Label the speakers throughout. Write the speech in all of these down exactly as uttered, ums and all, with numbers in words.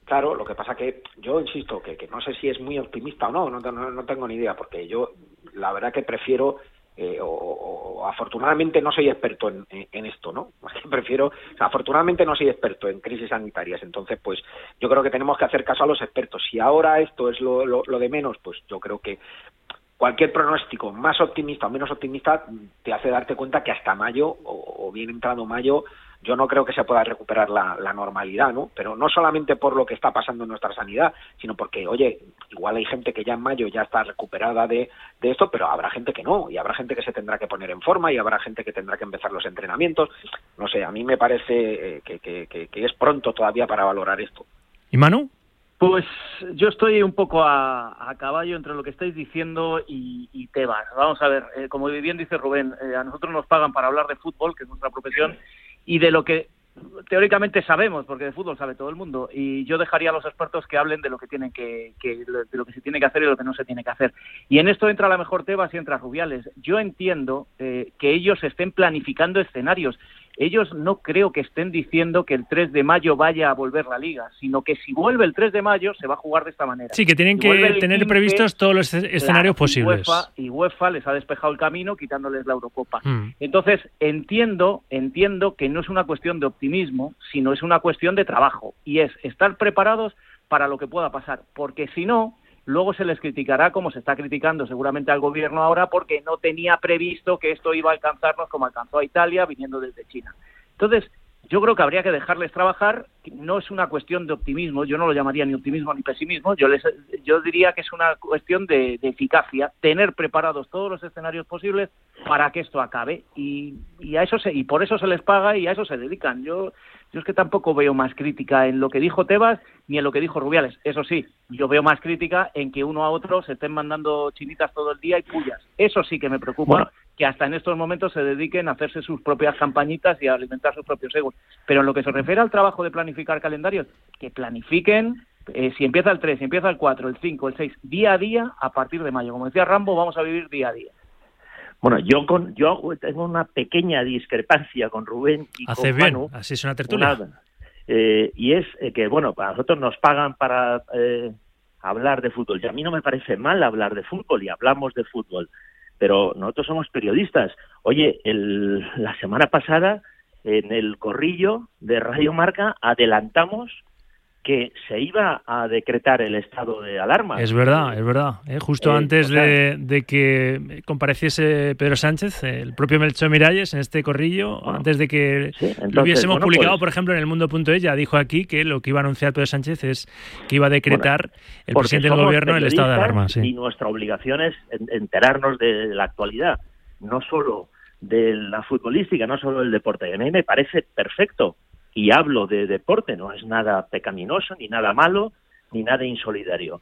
Speaker 1: Claro, lo que pasa que yo insisto que, que no sé si es muy optimista o no, no, no, no tengo ni idea, porque yo la verdad que prefiero, eh, o, o afortunadamente no soy experto en, en, en esto, ¿no? Prefiero, o sea, afortunadamente no soy experto en crisis sanitarias, entonces pues yo creo que tenemos que hacer caso a los expertos. Si ahora esto es lo, lo, lo de menos, pues yo creo que cualquier pronóstico, más optimista o menos optimista, te hace darte cuenta que hasta mayo, o, o bien entrado mayo, yo no creo que se pueda recuperar la, la normalidad, ¿no? Pero no solamente por lo que está pasando en nuestra sanidad, sino porque, oye, igual hay gente que ya en mayo ya está recuperada de, de esto, pero habrá gente que no, y habrá gente que se tendrá que poner en forma, y habrá gente que tendrá que empezar los entrenamientos. No sé, a mí me parece que, que, que, que es pronto todavía para valorar esto.
Speaker 2: ¿Y Manu?
Speaker 3: Pues yo estoy un poco a, a caballo entre lo que estáis diciendo y, y Tebas. Vamos a ver, eh, como bien dice Rubén, eh, a nosotros nos pagan para hablar de fútbol, que es nuestra profesión, y de lo que teóricamente sabemos, porque de fútbol sabe todo el mundo, y yo dejaría a los expertos que hablen de lo que tienen que, que de lo que se tiene que hacer y lo que no se tiene que hacer. Y en esto entra a lo mejor Tebas y entra Rubiales. Yo entiendo eh, que ellos estén planificando escenarios. Ellos no creo que estén diciendo que el tres de mayo vaya a volver la Liga, sino que si vuelve el tres de mayo se va a jugar de esta manera.
Speaker 2: Sí, que tienen si que tener quince, previstos todos los escenarios claro, posibles.
Speaker 3: Y UEFA, y UEFA les ha despejado el camino quitándoles la Eurocopa. Mm. Entonces, entiendo, entiendo que no es una cuestión de optimismo, sino es una cuestión de trabajo. Y es estar preparados para lo que pueda pasar. Porque si no, luego se les criticará, como se está criticando seguramente al gobierno ahora, porque no tenía previsto que esto iba a alcanzarnos como alcanzó a Italia viniendo desde China. Entonces, yo creo que habría que dejarles trabajar. No es una cuestión de optimismo, yo no lo llamaría ni optimismo ni pesimismo, yo les, yo diría que es una cuestión de, de eficacia, tener preparados todos los escenarios posibles para que esto acabe, y, y a eso se, y por eso se les paga y a eso se dedican. Yo Yo es que tampoco veo más crítica en lo que dijo Tebas ni en lo que dijo Rubiales. Eso sí, yo veo más crítica en que uno a otro se estén mandando chinitas todo el día y pullas. Eso sí que me preocupa, bueno, que hasta en estos momentos se dediquen a hacerse sus propias campañitas y a alimentar sus propios egos. Pero en lo que se refiere al trabajo de planificar calendarios, que planifiquen, eh, si empieza el tres, si empieza el cuatro, el cinco, el seis, día a día a partir de mayo. Como decía Rambo, vamos a vivir día a día.
Speaker 4: Bueno, yo con yo tengo una pequeña discrepancia con Rubén y
Speaker 2: Hace
Speaker 4: con
Speaker 2: bien,
Speaker 4: Manu.
Speaker 2: Así es una tertulia.
Speaker 4: Una, eh, y es eh, que, bueno, a nosotros nos pagan para eh, hablar de fútbol. Y a mí no me parece mal hablar de fútbol y hablamos de fútbol. Pero nosotros somos periodistas. Oye, el, la semana pasada en el corrillo de Radio Marca adelantamos que se iba a decretar el estado de alarma.
Speaker 2: Es verdad, es verdad. ¿eh? Justo eh, antes o sea, de, de que compareciese Pedro Sánchez, el propio Melchor Miralles, en este corrillo, bueno, antes de que sí, entonces, lo hubiésemos bueno, publicado, pues, por ejemplo, en el mundo punto es, ya dijo aquí que lo que iba a anunciar Pedro Sánchez es que iba a decretar bueno, el presidente del gobierno el estado de alarma. Sí.
Speaker 4: Y nuestra obligación es enterarnos de la actualidad, no solo de la futbolística, no solo del deporte. A mí me parece perfecto. Y hablo de deporte, no es nada pecaminoso, ni nada malo, ni nada insolidario.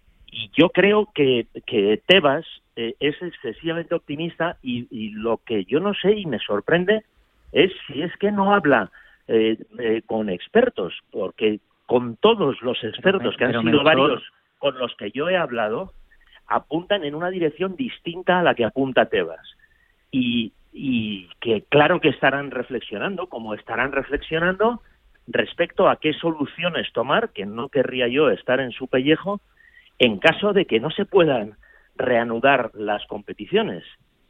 Speaker 4: Y yo creo que, que Tebas eh, es excesivamente optimista y, y lo que yo no sé y me sorprende es si es que no habla eh, eh, con expertos, porque con todos los expertos que han sido mejor, varios con los que yo he hablado, apuntan en una dirección distinta a la que apunta Tebas. Y y que claro que estarán reflexionando, como estarán reflexionando respecto a qué soluciones tomar, que no querría yo estar en su pellejo, en caso de que no se puedan reanudar las competiciones,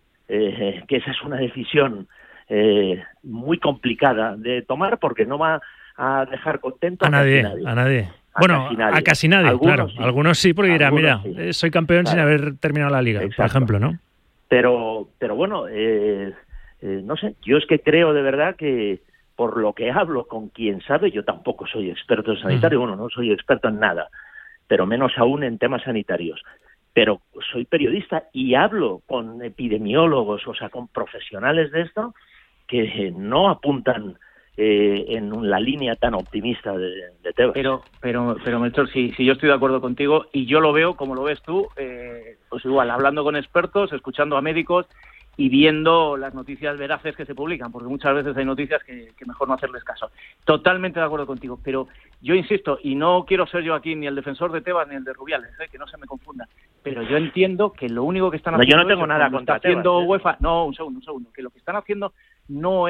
Speaker 4: eh, que esa es una decisión eh, muy complicada de tomar porque no va a dejar contento
Speaker 2: a, a nadie, nadie. A nadie. A bueno, casi nadie. a casi nadie, algunos claro. Sí. Algunos sí, porque dirán, mira, sí. soy campeón claro. sin haber terminado la liga, Exacto. por ejemplo, ¿no?
Speaker 4: Pero, pero bueno, eh, eh, no sé, yo es que creo de verdad que por lo que hablo con quien sabe, yo tampoco soy experto en sanitario, uh-huh. bueno, no soy experto en nada, pero menos aún en temas sanitarios, pero soy periodista y hablo con epidemiólogos, o sea, con profesionales de esto, que no apuntan eh, en la línea tan optimista de, de Tebas.
Speaker 3: Pero, pero, pero Melchor, si, si yo estoy de acuerdo contigo y yo lo veo como lo ves tú, eh, pues igual, hablando con expertos, escuchando a médicos y viendo las noticias veraces que se publican, porque muchas veces hay noticias que, que mejor no hacerles caso. Totalmente de acuerdo contigo, pero yo insisto, y no quiero ser yo aquí ni el defensor de Tebas ni el de Rubiales, ¿eh? que no se me confunda, pero yo entiendo que lo único que están haciendo...
Speaker 4: No, yo no tengo nada contra
Speaker 3: está haciendo
Speaker 4: Tebas, ¿eh?
Speaker 3: UEFA, no, un segundo, un segundo, que lo que están haciendo no es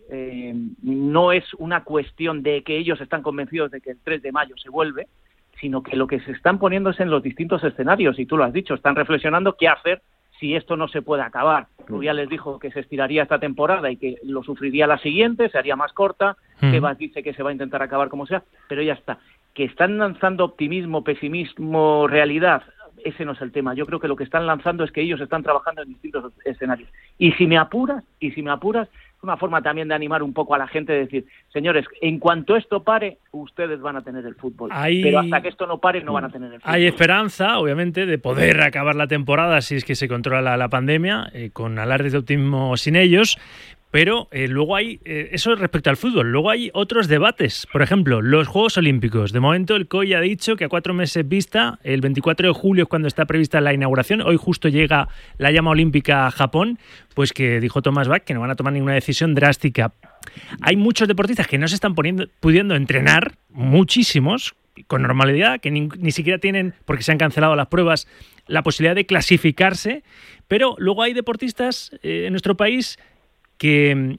Speaker 3: eh, no es una cuestión de que ellos están convencidos de que el tres de mayo se vuelve, sino que lo que se están poniendo es en los distintos escenarios, y tú lo has dicho, están reflexionando qué hacer si esto no se puede acabar. Rubiales les dijo que se estiraría esta temporada y que lo sufriría la siguiente, se haría más corta, mm. Tebas dice que se va a intentar acabar como sea, pero ya está. Que están lanzando optimismo, pesimismo, realidad, ese no es el tema. Yo creo que lo que están lanzando es que ellos están trabajando en distintos escenarios. Y si me apuras, y si me apuras, es una forma también de animar un poco a la gente, de decir, señores, en cuanto esto pare, ustedes van a tener el fútbol. Hay... Pero hasta que esto no pare, no van a tener el fútbol.
Speaker 2: Hay esperanza, obviamente, de poder acabar la temporada si es que se controla la, la pandemia, eh, con alardes de optimismo sin ellos. Pero eh, luego hay, eh, eso respecto al fútbol, luego hay otros debates. Por ejemplo, los Juegos Olímpicos. De momento el C O I ha dicho que a cuatro meses vista, el veinticuatro de julio es cuando está prevista la inauguración. Hoy justo llega la llama olímpica a Japón, pues que dijo Thomas Bach que no van a tomar ninguna decisión drástica. Hay muchos deportistas que no se están poniendo, pudiendo entrenar, muchísimos, con normalidad, que ni, ni siquiera tienen, porque se han cancelado las pruebas, la posibilidad de clasificarse. Pero luego hay deportistas eh, en nuestro país que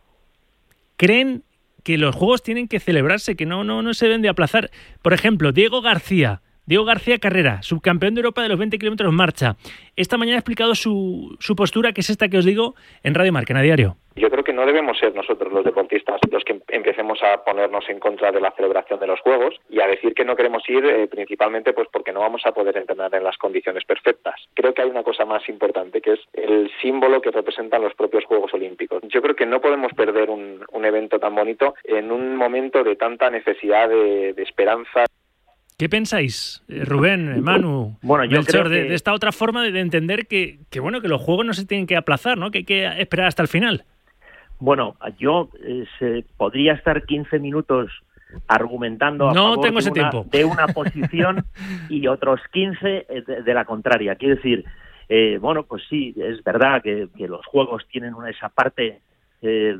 Speaker 2: creen que los Juegos tienen que celebrarse, que no, no, no se deben de aplazar. Por ejemplo, Diego García, Diego García Carrera, subcampeón de Europa de los veinte kilómetros marcha. Esta mañana ha explicado su, su postura, que es esta que os digo, en Radio Marca, en A Diario.
Speaker 5: Yo creo que no debemos ser nosotros los deportistas los que empecemos a ponernos en contra de la celebración de los Juegos y a decir que no queremos ir eh, principalmente pues porque no vamos a poder entrenar en las condiciones perfectas. Creo que hay una cosa más importante, que es el símbolo que representan los propios Juegos Olímpicos. Yo creo que no podemos perder un, un evento tan bonito en un momento de tanta necesidad de, de esperanza.
Speaker 2: ¿Qué pensáis, Rubén, Manu, bueno, yo Melchor, creo que... de, de esta otra forma de, de entender que, que bueno que los Juegos no se tienen que aplazar, ¿no? Que hay que esperar hasta el final?
Speaker 4: Bueno, yo eh, se, podría estar quince minutos argumentando a
Speaker 2: no
Speaker 4: favor
Speaker 2: tengo ese
Speaker 4: de, una,
Speaker 2: tiempo.
Speaker 4: de una posición y otros quince de, de la contraria. Quiero decir, eh, bueno, pues sí, es verdad que, que los Juegos tienen una, esa parte eh,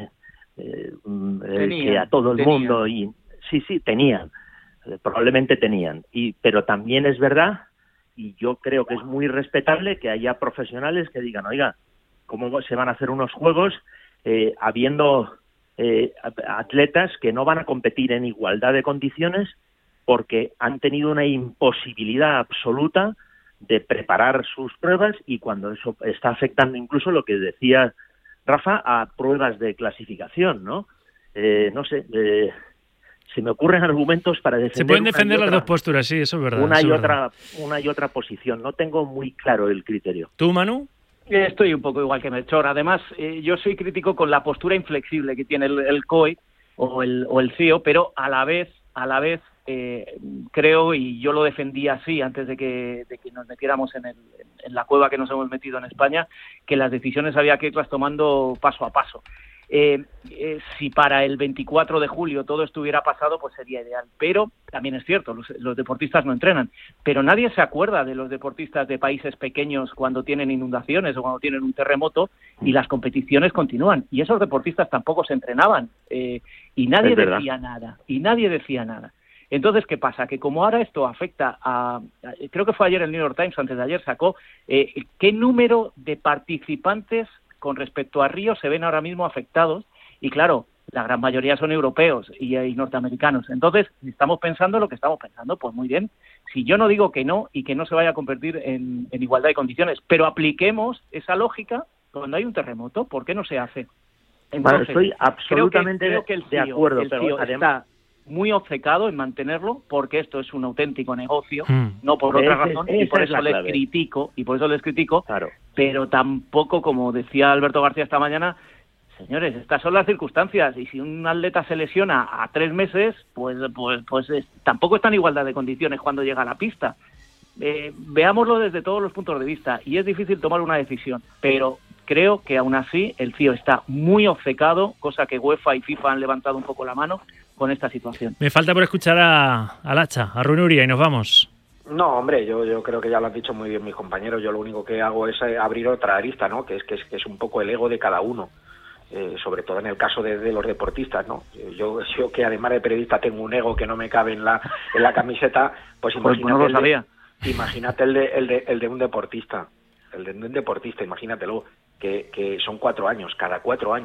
Speaker 4: eh, tenían, que a todo el tenían. mundo... y sí, sí, tenían, eh, probablemente tenían. Y pero también es verdad, y yo creo que es muy respetable, que haya profesionales que digan, oiga, ¿cómo se van a hacer unos Juegos Eh, habiendo eh, atletas que no van a competir en igualdad de condiciones porque han tenido una imposibilidad absoluta de preparar sus pruebas, y cuando eso está afectando incluso lo que decía Rafa, a pruebas de clasificación, ¿no? Eh, no sé, eh, se me ocurren argumentos para defender.
Speaker 2: Se pueden defender las dos posturas, sí, eso es verdad.
Speaker 4: Una
Speaker 2: y
Speaker 4: verdad.
Speaker 2: otra,
Speaker 4: una y otra posición. No tengo muy claro el criterio.
Speaker 2: ¿Tú, Manu?
Speaker 3: Estoy un poco igual que Melchor. Además, eh, yo soy crítico con la postura inflexible que tiene el, el C O I o el, o el C I O, pero a la vez, a la vez eh, creo, y yo lo defendía así antes de que, de que nos metiéramos en, el, en la cueva que nos hemos metido en España, que las decisiones había que irlas tomando paso a paso. Eh, eh, si para el veinticuatro de julio todo estuviera pasado, pues sería ideal. Pero también es cierto, los, los deportistas no entrenan. Pero nadie se acuerda de los deportistas de países pequeños cuando tienen inundaciones o cuando tienen un terremoto, y las competiciones continúan. Y esos deportistas tampoco se entrenaban. Eh, y nadie decía nada. Y nadie decía nada. Entonces, ¿qué pasa? Que como ahora esto afecta a... a creo que fue ayer el New York Times, antes de ayer, sacó eh, qué número de participantes con respecto a Río se ven ahora mismo afectados, y claro, la gran mayoría son europeos y, y norteamericanos. Entonces, estamos pensando lo que estamos pensando, pues muy bien. Si yo no digo que no y que no se vaya a convertir en, en igualdad de condiciones, pero apliquemos esa lógica cuando hay un terremoto, ¿por qué no se hace?
Speaker 4: Entonces, bueno, estoy absolutamente creo que, creo que el
Speaker 3: de
Speaker 4: acuerdo,
Speaker 3: el
Speaker 4: pero
Speaker 3: además... está muy obcecado en mantenerlo, porque esto es un auténtico negocio, mm. no por otra
Speaker 4: ese,
Speaker 3: razón, y por eso les clave. critico, y por eso les critico, claro. Pero tampoco, como decía Alberto García esta mañana, señores, estas son las circunstancias, y si un atleta se lesiona a tres meses, pues pues pues es, tampoco está en igualdad de condiciones cuando llega a la pista. Eh, veámoslo desde todos los puntos de vista, y es difícil tomar una decisión, pero creo que aún así el C I O está muy obcecado, cosa que UEFA y FIFA han levantado un poco la mano con esta situación.
Speaker 2: Me falta por escuchar a, a Lacha, a Rubén Uría, y nos vamos.
Speaker 1: No, hombre, yo, yo creo que ya lo han dicho muy bien mis compañeros. Yo lo único que hago es abrir otra arista, ¿no? Que es que es, que es un poco el ego de cada uno, eh, sobre todo en el caso de, de los deportistas, ¿no? Yo, yo que además de periodista tengo un ego que no me cabe en la en la camiseta, pues imagínate,
Speaker 3: pues no lo sabía.
Speaker 1: El de, imagínate el de, el de el de un deportista, el de un deportista, imagínatelo, que, que son cuatro años, cada cuatro años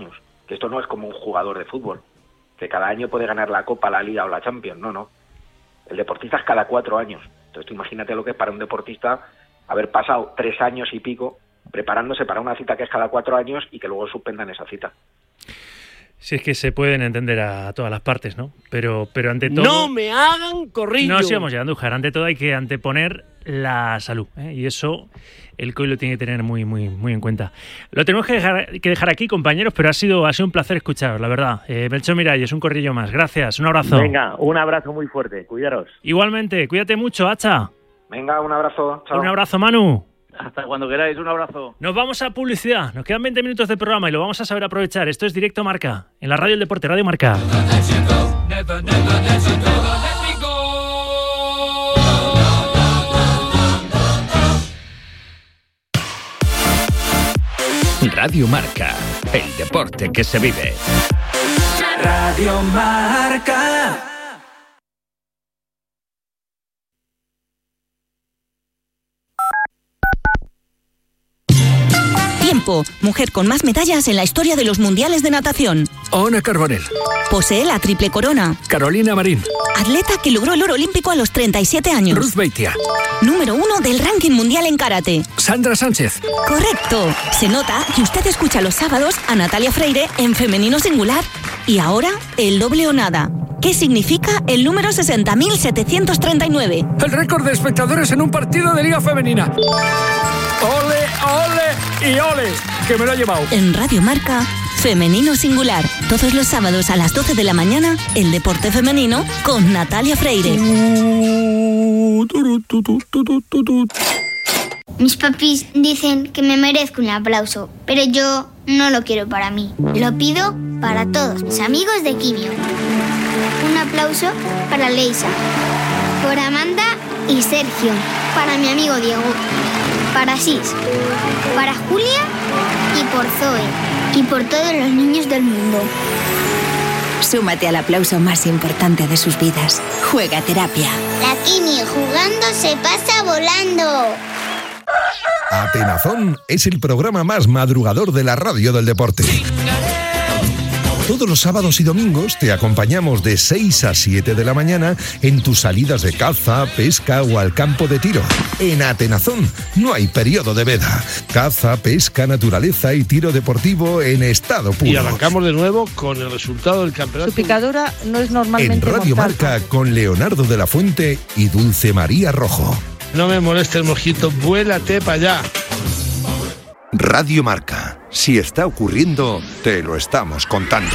Speaker 1: que esto no es como un jugador de fútbol, que cada año puede ganar la Copa, la Liga o la Champions, no, no. El deportista es cada cuatro años. Entonces tú imagínate lo que es para un deportista haber pasado tres años y pico preparándose para una cita que es cada cuatro años y que luego suspendan esa cita.
Speaker 2: Si es que se pueden entender a todas las partes, ¿no? Pero, pero ante todo...
Speaker 6: ¡No me hagan corrillo!
Speaker 2: No sigamos ya, Andújar. Ante todo hay que anteponer la salud, ¿eh? Y eso el C O I lo tiene que tener muy, muy, muy en cuenta. Lo tenemos que dejar, que dejar aquí, compañeros, pero ha sido, ha sido un placer escucharos, la verdad. Eh, Melchor Miralles, un corrillo más. Gracias, un abrazo.
Speaker 4: Venga, un abrazo muy fuerte. Cuidaros.
Speaker 2: Igualmente, cuídate mucho, Hacha.
Speaker 1: Venga, un abrazo. Chao.
Speaker 2: Un abrazo, Manu.
Speaker 3: Hasta cuando queráis, un abrazo.
Speaker 2: Nos vamos a publicidad, nos quedan veinte minutos de programa y lo vamos a saber aprovechar. Esto es Directo Marca, en la Radio del Deporte, Radio Marca.
Speaker 7: Radio Marca, el deporte que se vive.
Speaker 8: Radio Marca.
Speaker 9: Tiempo, mujer con más medallas en la historia de los mundiales de natación.
Speaker 10: Ona Carbonell.
Speaker 9: Posee la triple corona.
Speaker 10: Carolina Marín.
Speaker 9: Atleta que logró el oro olímpico a los treinta y siete años.
Speaker 10: Ruth Beitia.
Speaker 9: Número uno del ranking mundial en karate.
Speaker 10: Sandra Sánchez.
Speaker 9: Correcto. Se nota que usted escucha los sábados a Natalia Freire en femenino singular. Y ahora, el doble o nada. ¿Qué significa el número sesenta mil setecientos treinta y nueve?
Speaker 10: El récord de espectadores en un partido de Liga Femenina. ¡Ole, ole y ole! Que me lo ha llevado.
Speaker 9: En Radio Marca, femenino singular. Todos los sábados a las doce de la mañana, el deporte femenino con Natalia Freire.
Speaker 11: Mis papis dicen que me merezco un aplauso, pero yo no lo quiero para mí. Lo pido para todos mis amigos de Quimio. Un aplauso para Leisa, por Amanda y Sergio, para mi amigo Diego, para Sis, para Julia y por Zoe y por todos los niños del mundo.
Speaker 12: Súmate al aplauso más importante de sus vidas. Juega Terapia.
Speaker 11: La Quimio jugando se pasa volando.
Speaker 13: Atenazón es el programa más madrugador de la radio del deporte. Todos los sábados y domingos te acompañamos de seis a siete de la mañana en tus salidas de caza, pesca o al campo de tiro. En Atenazón no hay periodo de veda. Caza, pesca, naturaleza y tiro deportivo en estado puro.
Speaker 6: Y arrancamos de nuevo con el resultado del campeonato.
Speaker 14: Su picadura no es normalmente
Speaker 13: En Radio
Speaker 14: mortal.
Speaker 13: Marca con Leonardo de la Fuente y Dulce María Rojo.
Speaker 6: No me moleste el mojito, vuélate para allá.
Speaker 13: Radio Marca. Si está ocurriendo, te lo estamos contando.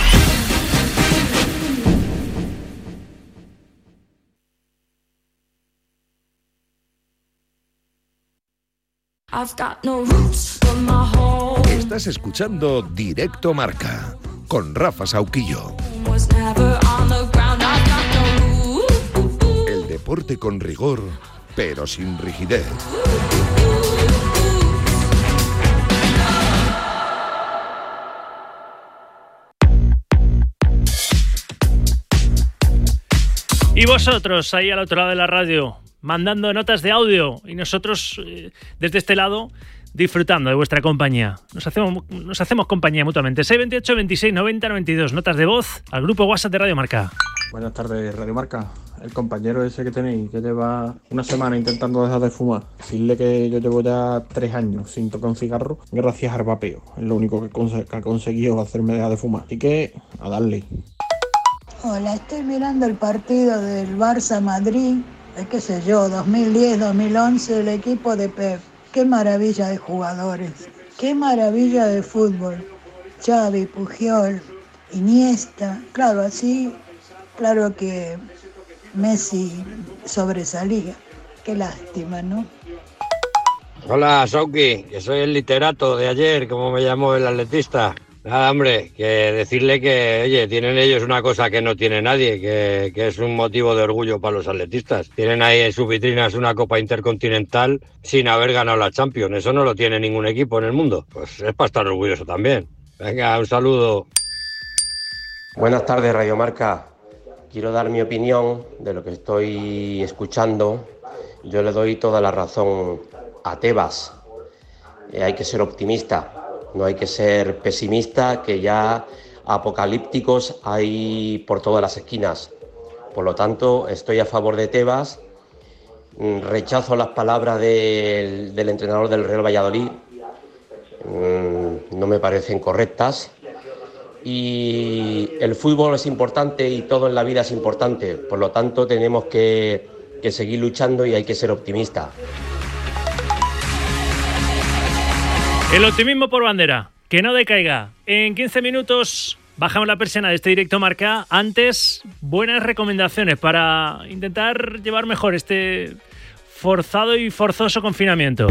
Speaker 13: Estás escuchando Directo Marca con Rafa Sauquillo. El deporte con rigor, pero sin rigidez.
Speaker 2: Y vosotros, ahí al otro lado de la radio, mandando notas de audio y nosotros, eh, desde este lado, disfrutando de vuestra compañía. Nos hacemos, nos hacemos compañía mutuamente. seis veintiocho, veintiséis, noventa, noventa y dos. Notas de voz al grupo WhatsApp de Radio Marca.
Speaker 15: Buenas tardes, Radio Marca. El compañero ese que tenéis, que lleva una semana intentando dejar de fumar, decirle que yo llevo ya tres años sin tocar un cigarro, gracias al vapeo. Es lo único que, conse- que ha conseguido hacerme dejar de fumar. Así que, a darle.
Speaker 16: Hola, estoy mirando el partido del Barça-Madrid, de qué sé yo, dos mil diez, dos mil once, el equipo de Pep. Qué maravilla de jugadores, qué maravilla de fútbol. Xavi, Pujol, Iniesta, claro, así, claro que Messi sobresalía. Qué lástima, ¿no?
Speaker 17: Hola, Sauki, que soy el literato de ayer, como me llamó el atletista. Nada, hombre, que decirle que, oye, tienen ellos una cosa que no tiene nadie, que, que es un motivo de orgullo para los atletistas. Tienen ahí en sus vitrinas una Copa Intercontinental sin haber ganado la Champions. Eso no lo tiene ningún equipo en el mundo. Pues es para estar orgulloso también. Venga, un saludo.
Speaker 18: Buenas tardes, Radio Marca. Quiero dar mi opinión de lo que estoy escuchando. Yo le doy toda la razón a Tebas. Eh, hay que ser optimista. No hay que ser pesimista, que ya apocalípticos hay por todas las esquinas. Por lo tanto, estoy a favor de Tebas, rechazo las palabras del, del entrenador del Real Valladolid, no me parecen correctas. Y el fútbol es importante y todo en la vida es importante, por lo tanto tenemos que, que seguir luchando y hay que ser optimistas.
Speaker 2: El optimismo por bandera, que no decaiga. En quince minutos bajamos la persiana de este directo Marca. Antes, buenas recomendaciones para intentar llevar mejor este forzado y forzoso confinamiento.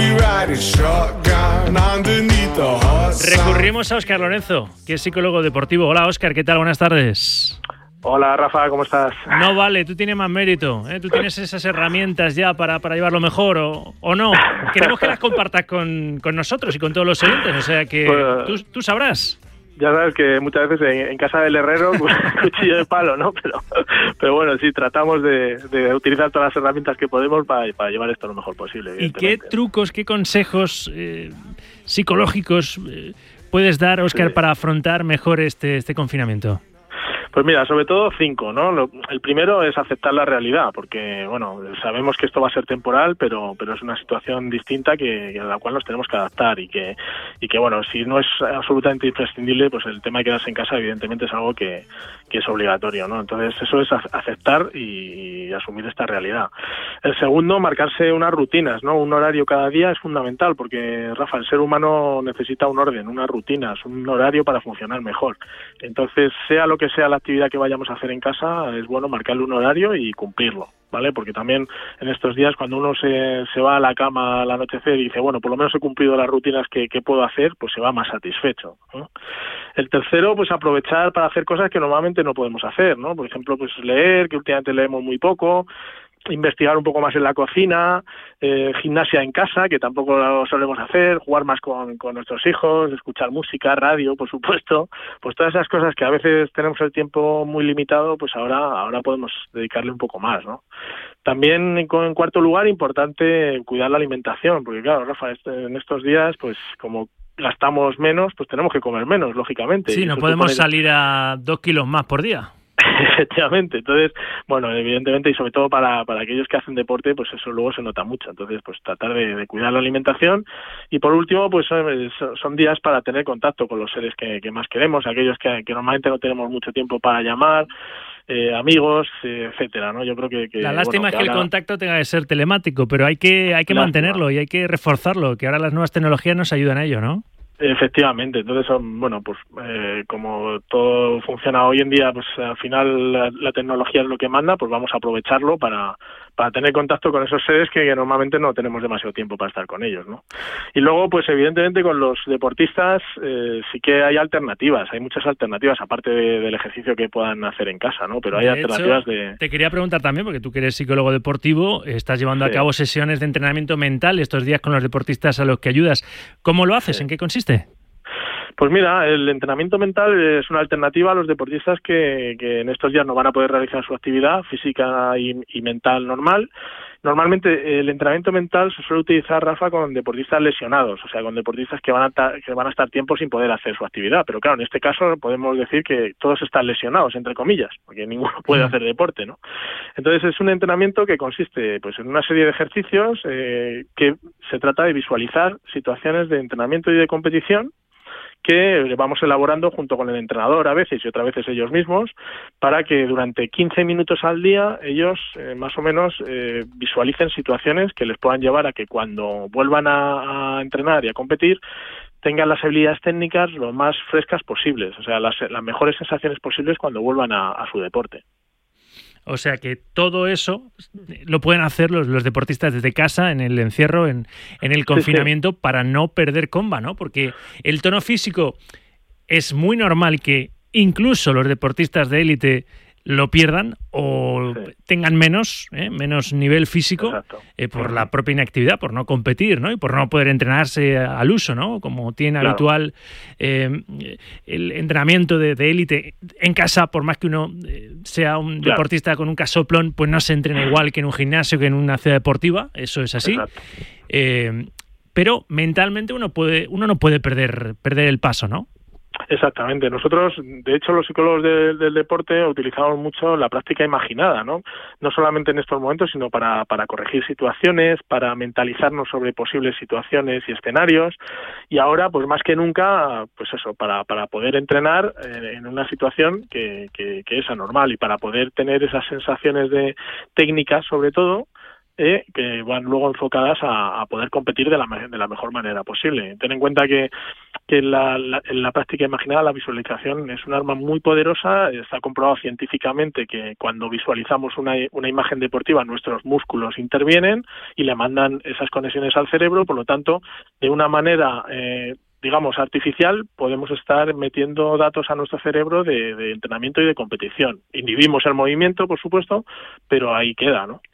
Speaker 2: Recurrimos a Óscar Lorenzo, que es psicólogo deportivo. Hola Óscar, ¿qué tal? Buenas tardes.
Speaker 14: Hola Rafa, ¿cómo estás?
Speaker 2: No vale, tú tienes más mérito, ¿eh? Tú tienes esas herramientas ya para, para llevarlo mejor o, o no. Queremos que las compartas con, con nosotros y con todos los oyentes, o sea que pues, tú, tú sabrás.
Speaker 14: Ya sabes que muchas veces en, en casa del herrero, pues, cuchillo de palo, ¿no? Pero, pero bueno, sí, tratamos de, de utilizar todas las herramientas que podemos para, para llevar esto lo mejor posible.
Speaker 2: ¿Y qué trucos, qué consejos eh, psicológicos eh, puedes dar, Óscar, sí, para afrontar mejor este, este confinamiento?
Speaker 14: Pues mira, sobre todo cinco, ¿no? Lo, el primero es aceptar la realidad, porque, bueno, sabemos que esto va a ser temporal, pero pero es una situación distinta que, que a la cual nos tenemos que adaptar y que, y que, bueno, si no es absolutamente imprescindible, pues el tema de quedarse en casa, evidentemente, es algo que, que es obligatorio, ¿no? Entonces, eso es aceptar y, y asumir esta realidad. El segundo, marcarse unas rutinas, ¿no? Un horario cada día es fundamental, porque, Rafa, el ser humano necesita un orden, unas rutinas, un horario para funcionar mejor. Entonces, sea lo que sea la actividad que vayamos a hacer en casa, es bueno marcarle un horario y cumplirlo, ¿vale? Porque también en estos días, cuando uno se, se va a la cama al anochecer y dice, bueno, por lo menos he cumplido las rutinas que, que puedo hacer, pues se va más satisfecho, ¿no? El tercero, pues aprovechar para hacer cosas que normalmente no podemos hacer, ¿no? Por ejemplo, pues leer, que últimamente leemos muy poco, investigar un poco más en la cocina, eh, gimnasia en casa, que tampoco lo solemos hacer, jugar más con, con nuestros hijos, escuchar música, radio, por supuesto, pues todas esas cosas que a veces tenemos el tiempo muy limitado, pues ahora ahora podemos dedicarle un poco más, ¿no? También, en, en cuarto lugar, importante cuidar la alimentación, porque claro, Rafa, este, en estos días, pues como gastamos menos, pues tenemos que comer menos, lógicamente.
Speaker 2: Sí, no podemos supone... salir a dos kilos más por día.
Speaker 14: Efectivamente, entonces, bueno, evidentemente y sobre todo para, para aquellos que hacen deporte, pues eso luego se nota mucho, entonces pues tratar de, de cuidar la alimentación y por último pues son, son días para tener contacto con los seres que, que más queremos, aquellos que, que normalmente no tenemos mucho tiempo para llamar, eh, amigos, eh, etcétera, ¿no? Yo creo que, que
Speaker 2: la lástima
Speaker 14: bueno,
Speaker 2: es que
Speaker 14: ahora...
Speaker 2: el contacto tenga que ser telemático, pero hay que hay que lástima. mantenerlo y hay que reforzarlo, que ahora las nuevas tecnologías nos ayudan a ello, ¿no?
Speaker 14: Efectivamente, entonces, bueno, pues eh, como todo funciona hoy en día, pues al final la, la tecnología es lo que manda, pues vamos a aprovecharlo para, para tener contacto con esos seres que, que normalmente no tenemos demasiado tiempo para estar con ellos, ¿no? Y luego, pues evidentemente con los deportistas eh, sí que hay alternativas, hay muchas alternativas, aparte de, del ejercicio que puedan hacer en casa, ¿no? Pero hay
Speaker 2: de
Speaker 14: alternativas
Speaker 2: hecho,
Speaker 14: de...
Speaker 2: Te quería preguntar también, porque tú que eres psicólogo deportivo, estás llevando sí. a cabo sesiones de entrenamiento mental estos días con los deportistas a los que ayudas. ¿Cómo lo haces? Sí. ¿En qué consiste?
Speaker 14: Pues mira, el entrenamiento mental es una alternativa a los deportistas que, que en estos días no van a poder realizar su actividad física y, y mental normal. Normalmente el entrenamiento mental se suele utilizar, Rafa, con deportistas lesionados, o sea, con deportistas que van a ta- que van a estar tiempo sin poder hacer su actividad. Pero claro, en este caso podemos decir que todos están lesionados, entre comillas, porque ninguno puede hacer deporte, ¿no? Entonces es un entrenamiento que consiste pues en una serie de ejercicios eh, que se trata de visualizar situaciones de entrenamiento y de competición que vamos elaborando junto con el entrenador a veces y otras veces ellos mismos para que durante quince minutos al día ellos eh, más o menos eh, visualicen situaciones que les puedan llevar a que cuando vuelvan a, a entrenar y a competir tengan las habilidades técnicas lo más frescas posibles, o sea, las, las mejores sensaciones posibles cuando vuelvan a, a su deporte.
Speaker 2: O sea que todo eso lo pueden hacer los, los deportistas desde casa, en el encierro, en, en el confinamiento, sí, sí. para no perder comba, ¿no? Porque el tono físico es muy normal que incluso los deportistas de élite lo pierdan o sí. tengan menos, ¿eh? menos nivel físico eh, por uh-huh. la propia inactividad, por no competir, ¿no? Y por no poder entrenarse al uso, ¿no? Como tiene claro. habitual eh, el entrenamiento de, de élite en casa, por más que uno eh, sea un claro. deportista con un casoplón, pues no se entrena igual que en un gimnasio, que en una ciudad deportiva, eso es así. Eh, pero mentalmente uno puede, uno no puede perder, perder el paso, ¿no?
Speaker 14: Exactamente. Nosotros, de hecho, los psicólogos de, del deporte utilizamos mucho la práctica imaginada, ¿no? No solamente en estos momentos, sino para, para corregir situaciones, para mentalizarnos sobre posibles situaciones y escenarios. Y ahora, pues más que nunca, pues eso, para, para poder entrenar en, en una situación que, que, que es anormal y para poder tener esas sensaciones de técnicas, sobre todo, Eh, que van luego enfocadas a, a poder competir de la, de la mejor manera posible. Ten en cuenta que, que la, la, en la práctica imaginada la visualización es un arma muy poderosa. Está comprobado científicamente que cuando visualizamos una, una imagen deportiva nuestros músculos intervienen y le mandan esas conexiones al cerebro, por lo tanto, de una manera eh, digamos artificial, podemos estar metiendo datos a nuestro cerebro de, de entrenamiento y de competición. Inhibimos el movimiento, por supuesto, pero ahí queda, ¿no?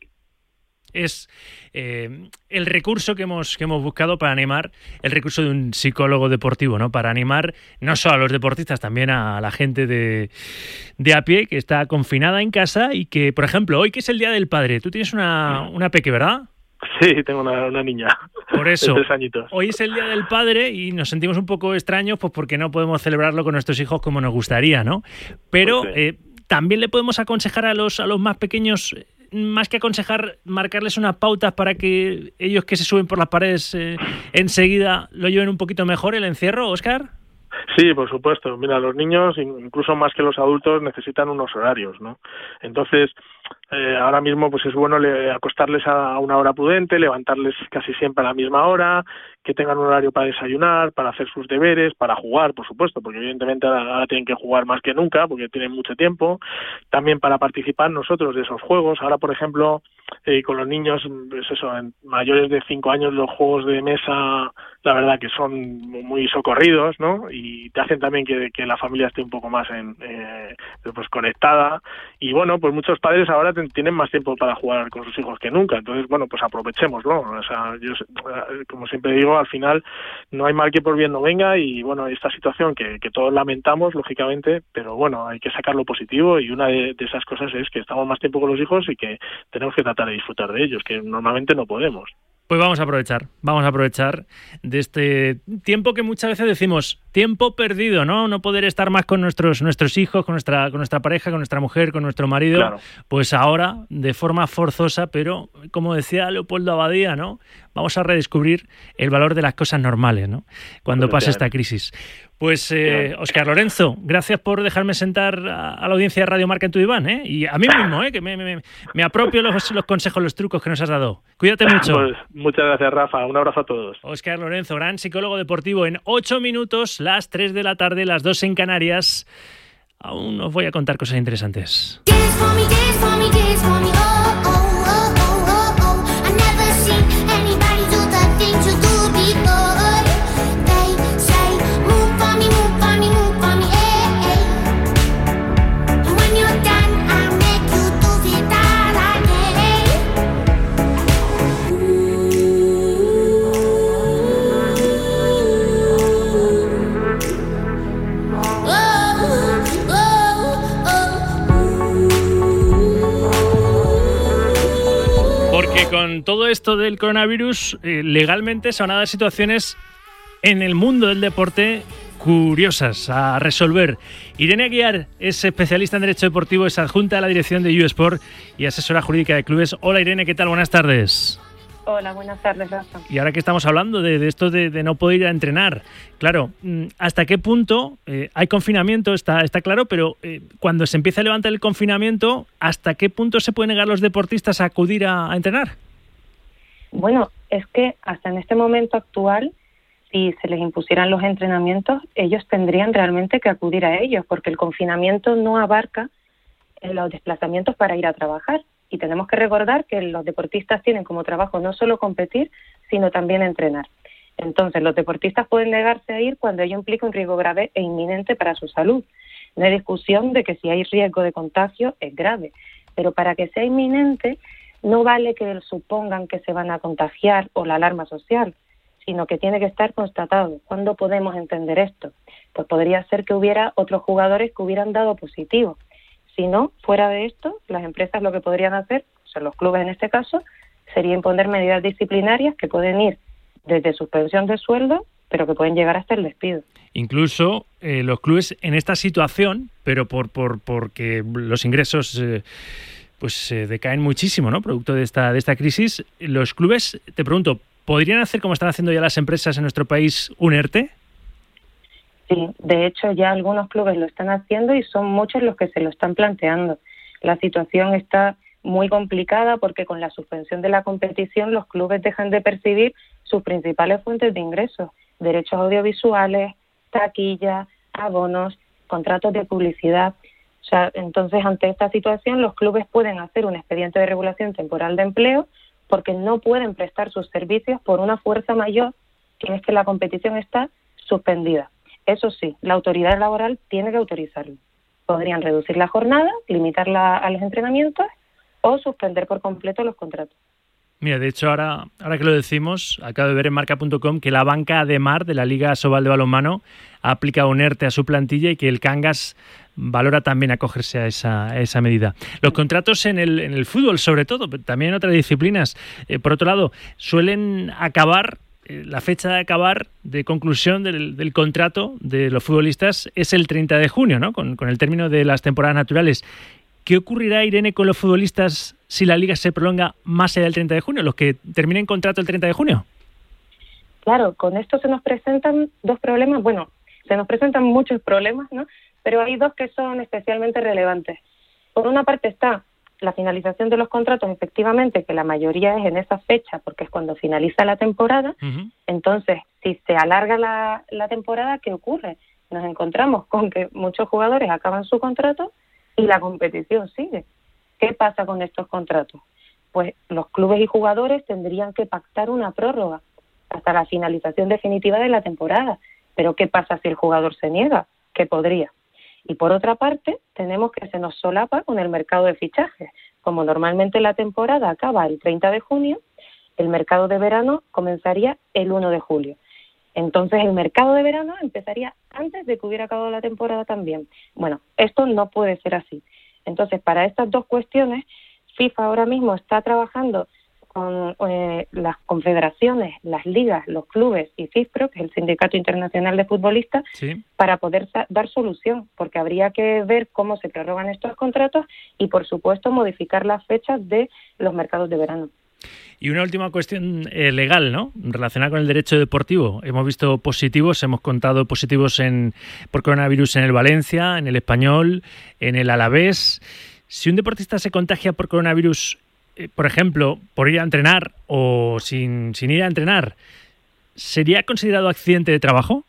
Speaker 2: Es eh, el recurso que hemos que hemos buscado para animar, el recurso de un psicólogo deportivo, ¿no? Para animar no solo a los deportistas, también a la gente de, de a pie que está confinada en casa y que, por ejemplo, hoy que es el Día del Padre, tú tienes una, una peque, ¿verdad?
Speaker 14: Sí, tengo una, una niña.
Speaker 2: Por eso,
Speaker 14: de tres añitos.
Speaker 2: Hoy es el Día del Padre y nos sentimos un poco extraños pues porque no podemos celebrarlo con nuestros hijos como nos gustaría, ¿no? Pero pues sí. eh, también le podemos aconsejar a los, a los más pequeños, más que aconsejar, marcarles unas pautas para que ellos que se suben por las paredes eh, enseguida lo lleven un poquito mejor el encierro, Óscar.
Speaker 14: Sí, por supuesto. Mira, los niños, incluso más que los adultos, necesitan unos horarios, ¿no? Entonces, eh, ahora mismo pues es bueno le, acostarles a una hora prudente, levantarles casi siempre a la misma hora, que tengan un horario para desayunar, para hacer sus deberes, para jugar, por supuesto, porque evidentemente ahora, ahora tienen que jugar más que nunca, porque tienen mucho tiempo, también para participar nosotros de esos juegos. Ahora, por ejemplo, eh, con los niños, pues eso, en mayores de cinco años, los juegos de mesa, la verdad que son muy socorridos, ¿no? Y te hacen también que, que la familia esté un poco más en, eh, pues conectada. Y bueno, pues muchos padres ahora ten, tienen más tiempo para jugar con sus hijos que nunca. Entonces, bueno, pues aprovechémoslo. O sea, yo, como siempre digo, al final no hay mal que por bien no venga y bueno, esta situación que, que todos lamentamos, lógicamente, pero bueno, hay que sacar lo positivo y una de, de esas cosas es que estamos más tiempo con los hijos y que tenemos que tratar de disfrutar de ellos, que normalmente no podemos.
Speaker 2: Pues vamos a aprovechar, vamos a aprovechar de este tiempo que muchas veces decimos, tiempo perdido, ¿no? No poder estar más con nuestros nuestros hijos, con nuestra con nuestra pareja, con nuestra mujer, con nuestro marido. Claro. Pues ahora, de forma forzosa, pero como decía Leopoldo Abadía, ¿no? Vamos a redescubrir el valor de las cosas normales, ¿no? Cuando pase esta crisis. Pues, eh, Óscar Lorenzo, gracias por dejarme sentar a, a la audiencia de Radio Marca en tu diván, ¿eh? Y a mí mismo, ¿eh? Que me, me, me apropio los, los consejos, los trucos que nos has dado. Cuídate mucho.
Speaker 14: Pues muchas gracias, Rafa. Un abrazo a todos.
Speaker 2: Óscar Lorenzo, gran psicólogo deportivo. En ocho minutos, las tres de la tarde, las dos en Canarias. Aún os voy a contar cosas interesantes. Con todo esto del coronavirus, eh, legalmente se van a dar situaciones en el mundo del deporte curiosas a resolver. Irene Aguiar es especialista en Derecho Deportivo, es adjunta a la dirección de YouSport y asesora jurídica de clubes. Hola Irene, ¿qué tal? Buenas tardes.
Speaker 19: Hola, buenas tardes, Rafa.
Speaker 2: Y ahora que estamos hablando de, de esto de, de no poder ir a entrenar, claro, ¿hasta qué punto eh, hay confinamiento? Está, está claro, pero eh, cuando se empieza a levantar el confinamiento, ¿hasta qué punto se pueden negar los deportistas a acudir a, a entrenar?
Speaker 19: Bueno, es que hasta en este momento actual, si se les impusieran los entrenamientos, ellos tendrían realmente que acudir a ellos, porque el confinamiento no abarca los desplazamientos para ir a trabajar. Y tenemos que recordar que los deportistas tienen como trabajo no solo competir, sino también entrenar. Entonces, los deportistas pueden negarse a ir cuando ello implica un riesgo grave e inminente para su salud. No hay discusión de que si hay riesgo de contagio es grave, pero para que sea inminente no vale que supongan que se van a contagiar o la alarma social, sino que tiene que estar constatado. ¿Cuándo podemos entender esto? Pues podría ser que hubiera otros jugadores que hubieran dado positivo. Si no, fuera de esto, las empresas lo que podrían hacer, o sea, los clubes en este caso, sería imponer medidas disciplinarias que pueden ir desde suspensión de sueldo, pero que pueden llegar hasta el despido.
Speaker 2: Incluso eh, los clubes en esta situación, pero por, por porque los ingresos eh, pues eh, decaen muchísimo, ¿no? Producto de esta de esta crisis, los clubes, te pregunto, ¿podrían hacer como están haciendo ya las empresas en nuestro país un ERTE?
Speaker 19: Sí, de hecho ya algunos clubes lo están haciendo y son muchos los que se lo están planteando. La situación está muy complicada porque con la suspensión de la competición los clubes dejan de percibir sus principales fuentes de ingresos, derechos audiovisuales, taquilla, abonos, contratos de publicidad. O sea, entonces, ante esta situación, los clubes pueden hacer un expediente de regulación temporal de empleo porque no pueden prestar sus servicios por una fuerza mayor, que es que la competición está suspendida. Eso sí, la autoridad laboral tiene que autorizarlo. Podrían reducir la jornada, limitarla a los entrenamientos o suspender por completo los contratos.
Speaker 2: Mira, de hecho, ahora, ahora que lo decimos, acabo de ver en marca punto com que la banca Ademar de la Liga Sobal de Balonmano ha aplicado un ERTE a su plantilla y que el Cangas valora también acogerse a esa, a esa medida. Los contratos en el, en el fútbol, sobre todo, pero también en otras disciplinas, eh, por otro lado, suelen acabar, eh, la fecha de acabar, de conclusión del, del contrato de los futbolistas es el treinta de junio, ¿no? Con, con el término de las temporadas naturales. ¿Qué ocurrirá, Irene, con los futbolistas si la Liga se prolonga más allá del treinta de junio, los que terminen contrato el treinta de junio?
Speaker 19: Claro, con esto se nos presentan dos problemas. Bueno, se nos presentan muchos problemas, ¿no? Pero hay dos que son especialmente relevantes. Por una parte está la finalización de los contratos, efectivamente, que la mayoría es en esa fecha, porque es cuando finaliza la temporada. Uh-huh. Entonces, si se alarga la, la temporada, ¿qué ocurre? Nos encontramos con que muchos jugadores acaban su contrato y la competición sigue. ¿Qué pasa con estos contratos? Pues los clubes y jugadores tendrían que pactar una prórroga hasta la finalización definitiva de la temporada. Pero ¿qué pasa si el jugador se niega? Que podría. Y por otra parte, tenemos que se nos solapa con el mercado de fichajes. Como normalmente la temporada acaba el treinta de junio, el mercado de verano comenzaría el uno de julio. Entonces el mercado de verano empezaría antes de que hubiera acabado la temporada también. Bueno, esto no puede ser así. Entonces, para estas dos cuestiones, FIFA ahora mismo está trabajando con eh, las confederaciones, las ligas, los clubes y FIFPro, que es el Sindicato Internacional de Futbolistas, sí, para poder sa- dar solución, porque habría que ver cómo se prorrogan estos contratos y, por supuesto, modificar las fechas de los mercados de verano.
Speaker 2: Y una última cuestión eh, legal, ¿no? Relacionada con el derecho deportivo. Hemos visto positivos, hemos contado positivos en por coronavirus en el Valencia, en el Español, en el Alavés. Si un deportista se contagia por coronavirus, eh, por ejemplo, por ir a entrenar o sin, sin ir a entrenar, ¿sería considerado accidente de trabajo?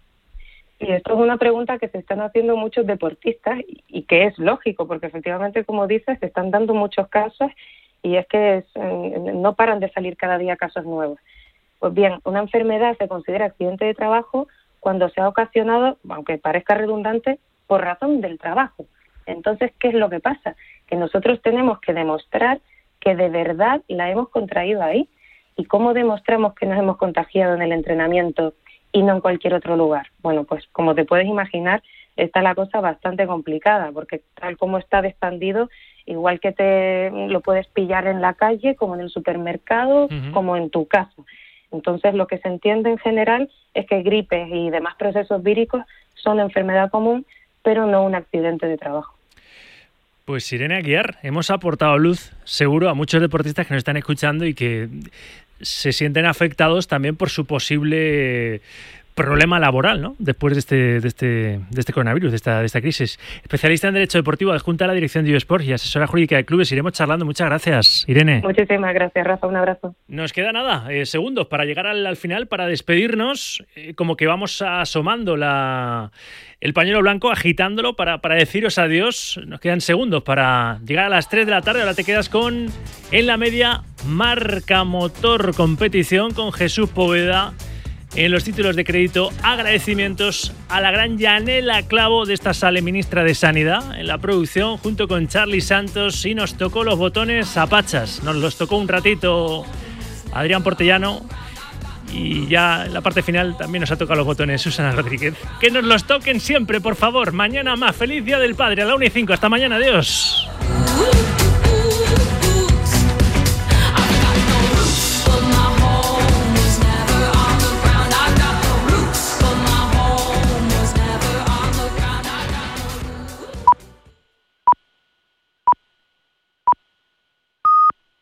Speaker 19: Y esto es una pregunta que se están haciendo muchos deportistas y que es lógico, porque efectivamente, como dices, se están dando muchos casos y es que es, no paran de salir cada día casos nuevos. Pues bien, una enfermedad se considera accidente de trabajo cuando se ha ocasionado, aunque parezca redundante, por razón del trabajo. Entonces, ¿qué es lo que pasa? Que nosotros tenemos que demostrar que de verdad la hemos contraído ahí. ¿Y cómo demostramos que nos hemos contagiado en el entrenamiento y no en cualquier otro lugar? Bueno, pues como te puedes imaginar, está la cosa bastante complicada, porque tal como está expandido, igual que te lo puedes pillar en la calle, como en el supermercado, uh-huh, como en tu casa. Entonces, lo que se entiende en general es que gripes y demás procesos víricos son enfermedad común, pero no un accidente de trabajo.
Speaker 2: Pues Irene Aguiar, hemos aportado luz, seguro, a muchos deportistas que nos están escuchando y que se sienten afectados también por su posible problema laboral, ¿no? Después de este, de este, de este coronavirus, de esta, de esta crisis. Especialista en Derecho Deportivo, adjunta a la dirección de iVesport y asesora jurídica de clubes. Iremos charlando. Muchas gracias, Irene.
Speaker 19: Muchísimas gracias, Rafa. Un abrazo.
Speaker 2: Nos queda nada, eh, segundos para llegar al, al final, para despedirnos, eh, como que vamos asomando la, el pañuelo blanco, agitándolo para, para deciros adiós. Nos quedan segundos para llegar a las tres de la tarde. Ahora te quedas con En la Media, Marca Motor Competición, con Jesús Poveda. En los títulos de crédito, agradecimientos a la gran Yanela Clavo de esta Sale, ministra de Sanidad, en la producción, junto con Charlie Santos, y nos tocó los botones a pachas. Nos los tocó un ratito Adrián Portellano, y ya en la parte final también nos ha tocado los botones Susana Rodríguez. Que nos los toquen siempre, por favor. Mañana más. Feliz Día del Padre a la una y cinco. Hasta mañana. Adiós.